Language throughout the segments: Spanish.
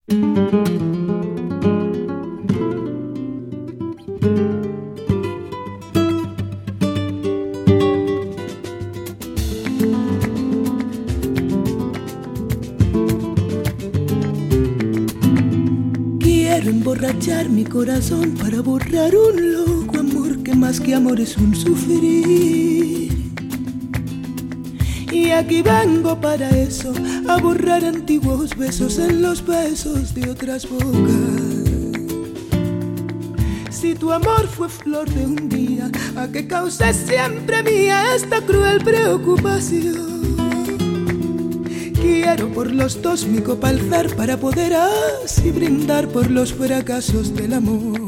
Quiero emborrachar mi corazón para borrar un loco amor que más que amor es un sufrir. Y aquí vengo para eso, a borrar antiguos besos en los besos de otras bocas. Si tu amor fue flor de un día, ¿a qué causa siempre mía esta cruel preocupación? Quiero por los dos mi copa alzar para poder así brindar por los fracasos del amor.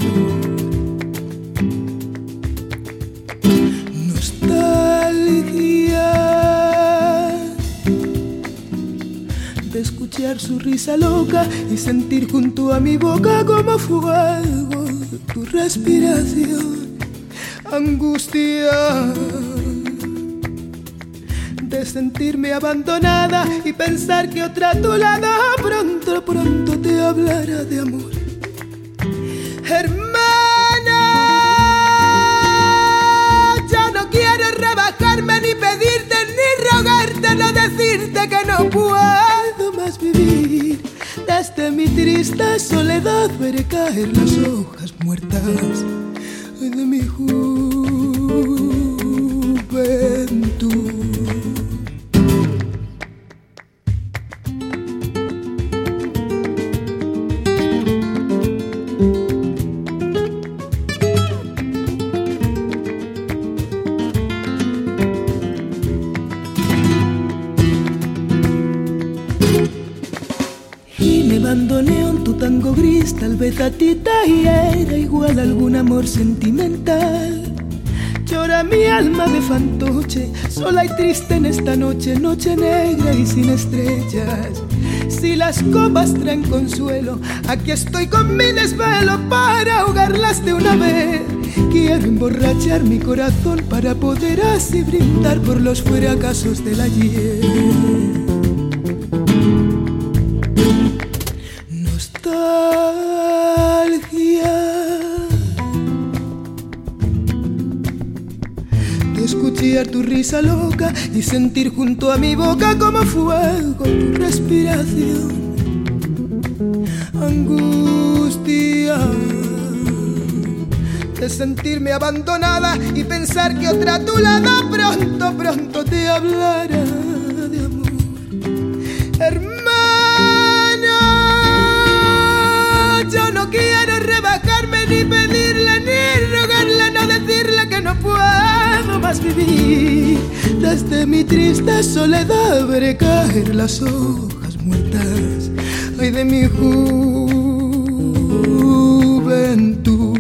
Nostalgia de escuchar su risa loca y sentir junto a mi boca como fuego tu respiración. Angustia de sentirme abandonada y pensar que otra a tu lado pronto, pronto te hablará de amor. Hermana, ya no quiero rebajarme ni pedirte ni rogarte, no decirte que no puedo más vivir. Desde mi triste soledad veré caer las hojas muertas de mi juventud. Bandoneón, tu tango gris, tal vez a ti te hiera igual algún amor sentimental. Llora mi alma de fantoche, sola y triste en esta noche, noche negra y sin estrellas. Si las copas traen consuelo, aquí estoy con mi desvelo para ahogarlas de una vez. Quiero emborrachar mi corazón para poder así brindar por los fracasos del ayer. De escuchar tu risa loca y sentir junto a mi boca como fuego tu respiración. Angustia de sentirme abandonada y pensar que otra a tu lado pronto, pronto te hablará de amor. Yo no quiero rebajarme ni pedirle ni rogarle, no decirle que no puedo más vivir. Desde mi triste soledad veré caer las hojas muertas, ay de mi juventud.